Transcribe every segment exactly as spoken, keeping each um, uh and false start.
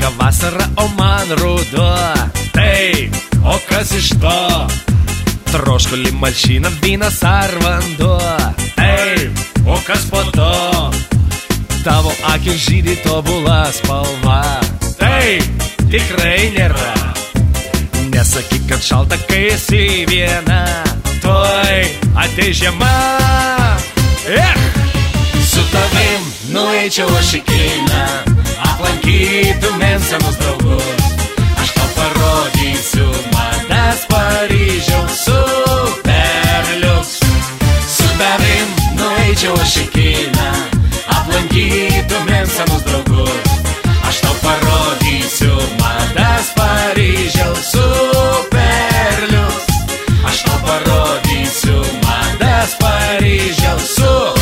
patinka vasara, o man ruduo. Tai, o kas iš to? Troškulį malšina vynas ar vanduo. Tai, o kas po to? Tavo akis žydi tobula spalva. Tai, tikrai nėra. Nesakyk, kad šalta, kai esi viena. Tuoj ateis žiema. Ech! Su tavim nueičiau aš į kiną, aplankytumėm senus draugus. Aš tau parodysiu madas Paryžiaus superliuks. Su tavim nueičiau aš į kiną, aplankytumėm senus draugus. Aš tau parodysiu madas Paryžiaus superliuks. Aš tau parodysiu madas Paryžiaus superliuks.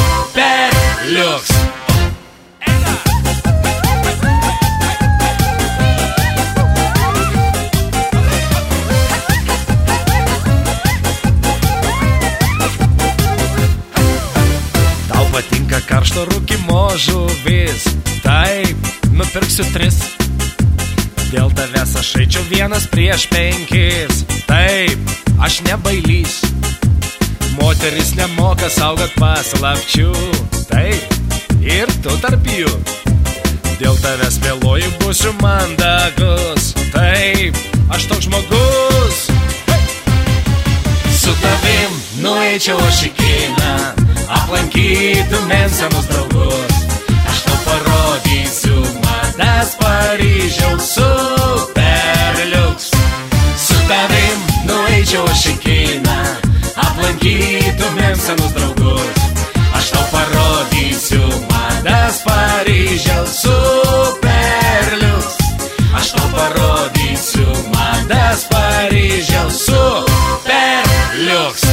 Tau patinka karšto rūkimo žuvis. Taip, nupirksiu tris. Dėl tavęs aš eičiau vienas prieš penkis. Taip, aš nebailys. Moteris nemoka saugot paslapčių. Taip, ir tu tarp jų. Dėl tavęs vėluoju būsiu mandagus. Taip, aš toks žmogus. Su tavim nueičiau aš į kiną, aplankytumėm senus draugus. Aš tau parodysiu madas Paryžiaus superliuks. Su tavim nueičiau aš į kiną, aplankytumėm senus draugus. Aš tau parodysiu madas Paryžiaus superliuks. Aš tau parodysiu madas Paryžiaus superliuks.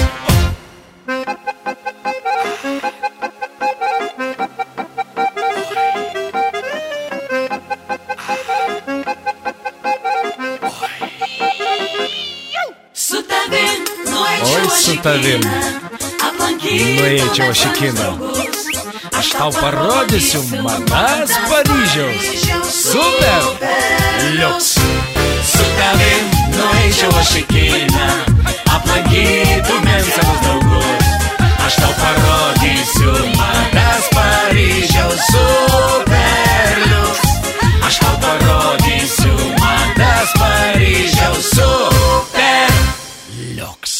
Oi, su tavim nueičiau aš į kiną. Aš tau parodysiu madas Paryžiaus superliuks. Su tavim nueičiau aš į kiną, aplankytumėm senus draugus. Aš tau parodysiu madas Paryžiaus superliuks. Aš tau parodysiu madas Paryžiaus superliuks.